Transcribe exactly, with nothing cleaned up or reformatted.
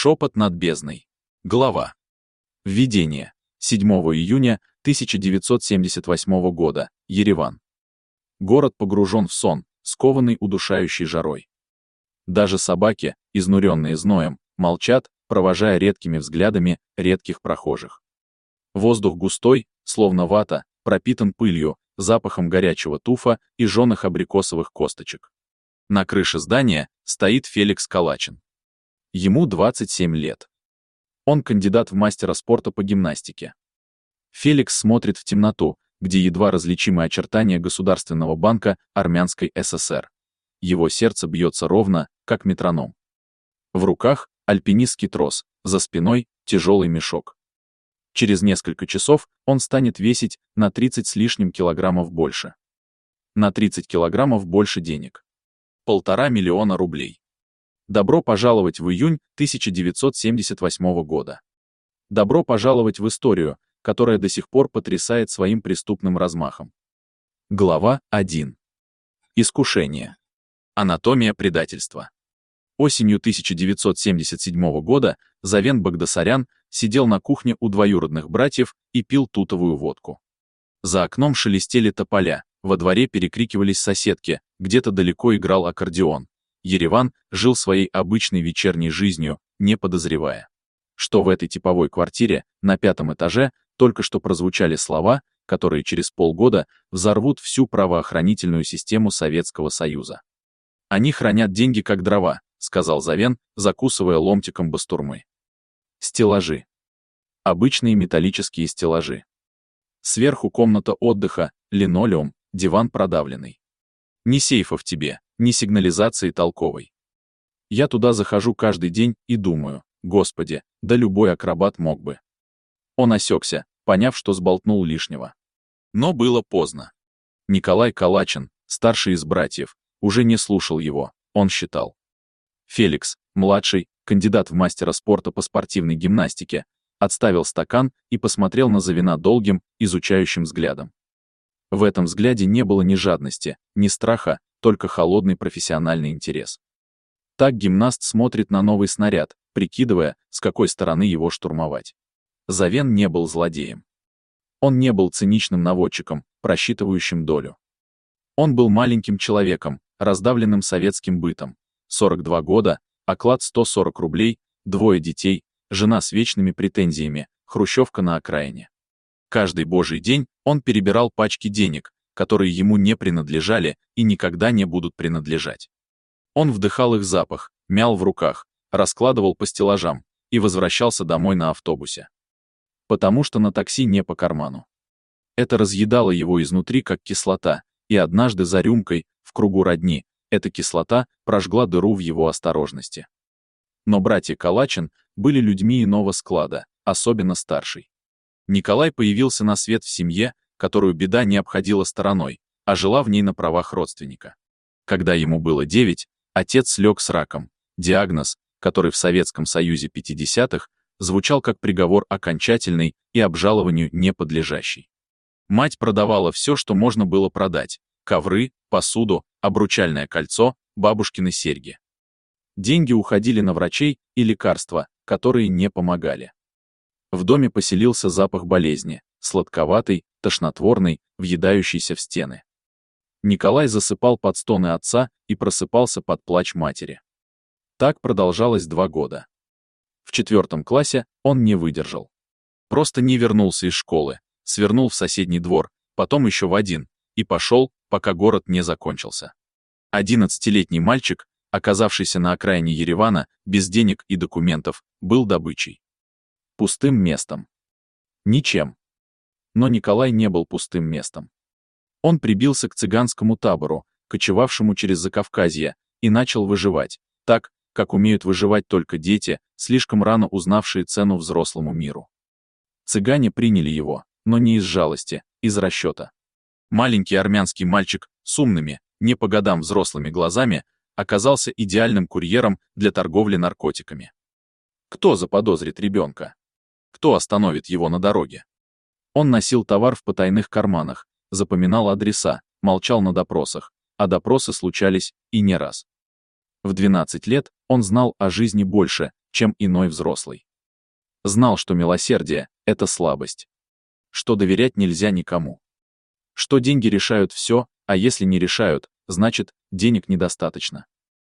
Шепот над бездной. Глава. Введение. седьмого июня тысяча девятьсот семьдесят восьмого года. Ереван. Город погружен в сон, скованный удушающей жарой. Даже собаки, изнуренные зноем, молчат, провожая редкими взглядами редких прохожих. Воздух густой, словно вата, пропитан пылью, запахом горячего туфа и жженых абрикосовых косточек. На крыше здания стоит Феликс Калачин. Ему двадцать семь лет. Он кандидат в мастера спорта по гимнастике. Феликс смотрит в темноту, где едва различимые очертания Государственного банка Армянской ССР. Его сердце бьется ровно, как метроном. В руках альпинистский трос, за спиной тяжелый мешок. Через несколько часов он станет весить на тридцать с лишним килограммов больше. На тридцать килограммов больше денег. Полтора миллиона рублей. Добро пожаловать в июнь тысяча девятьсот семьдесят восьмого года. Добро пожаловать в историю, которая до сих пор потрясает своим преступным размахом. Глава первая. Искушение. Анатомия предательства. Осенью тысяча девятьсот семьдесят седьмого года Завен Багдасарян сидел на кухне у двоюродных братьев и пил тутовую водку. За окном шелестели тополя, во дворе перекрикивались соседки, где-то далеко играл аккордеон. Ереван жил своей обычной вечерней жизнью, не подозревая, что в этой типовой квартире на пятом этаже только что прозвучали слова, которые через полгода взорвут всю правоохранительную систему Советского Союза. «Они хранят деньги как дрова», — сказал Завен, закусывая ломтиком бастурмы. Стеллажи. Обычные металлические стеллажи. Сверху комната отдыха, линолеум, диван продавленный. Ни сейфа в тебе, ни сигнализации толковой. Я туда захожу каждый день и думаю, Господи, да любой акробат мог бы. Он осекся, поняв, что сболтнул лишнего. Но было поздно. Николай Калачин, старший из братьев, уже не слушал его, он считал. Феликс, младший, кандидат в мастера спорта по спортивной гимнастике, отставил стакан и посмотрел на Завена долгим, изучающим взглядом. В этом взгляде не было ни жадности, ни страха, только холодный профессиональный интерес. Так гимнаст смотрит на новый снаряд, прикидывая, с какой стороны его штурмовать. Завен не был злодеем. Он не был циничным наводчиком, просчитывающим долю. Он был маленьким человеком, раздавленным советским бытом. сорок два года, оклад сто сорок рублей, двое детей, жена с вечными претензиями, хрущевка на окраине. Каждый божий день он перебирал пачки денег, которые ему не принадлежали и никогда не будут принадлежать. Он вдыхал их запах, мял в руках, раскладывал по стеллажам и возвращался домой на автобусе. Потому что на такси не по карману. Это разъедало его изнутри как кислота, и однажды за рюмкой, в кругу родни, эта кислота прожгла дыру в его осторожности. Но братья Калачин были людьми иного склада, особенно старший. Николай появился на свет в семье, которую беда не обходила стороной, а жила в ней на правах родственника. Когда ему было девять, отец слег с раком, диагноз, который в Советском Союзе пятидесятых звучал как приговор окончательный и обжалованию не подлежащий. Мать продавала все, что можно было продать: ковры, посуду, обручальное кольцо, бабушкины серьги. Деньги уходили на врачей и лекарства, которые не помогали. В доме поселился запах болезни, сладковатый, тошнотворный, въедающийся в стены. Николай засыпал под стоны отца и просыпался под плач матери. Так продолжалось два года. В четвертом классе он не выдержал. Просто не вернулся из школы, свернул в соседний двор, потом еще в один, и пошел, пока город не закончился. Одиннадцатилетний мальчик, оказавшийся на окраине Еревана, без денег и документов, был добычей. Пустым местом. Ничем. Но Николай не был пустым местом. Он прибился к цыганскому табору, кочевавшему через Закавказье, и начал выживать, так, как умеют выживать только дети, слишком рано узнавшие цену взрослому миру. Цыгане приняли его, но не из жалости, из расчета. Маленький армянский мальчик с умными, не по годам взрослыми глазами, оказался идеальным курьером для торговли наркотиками. Кто заподозрит ребенка? Кто остановит его на дороге? Он носил товар в потайных карманах, запоминал адреса, молчал на допросах, а допросы случались и не раз. В двенадцать лет он знал о жизни больше, чем иной взрослый. Знал, что милосердие — это слабость. Что доверять нельзя никому. Что деньги решают все, а если не решают, значит, денег недостаточно.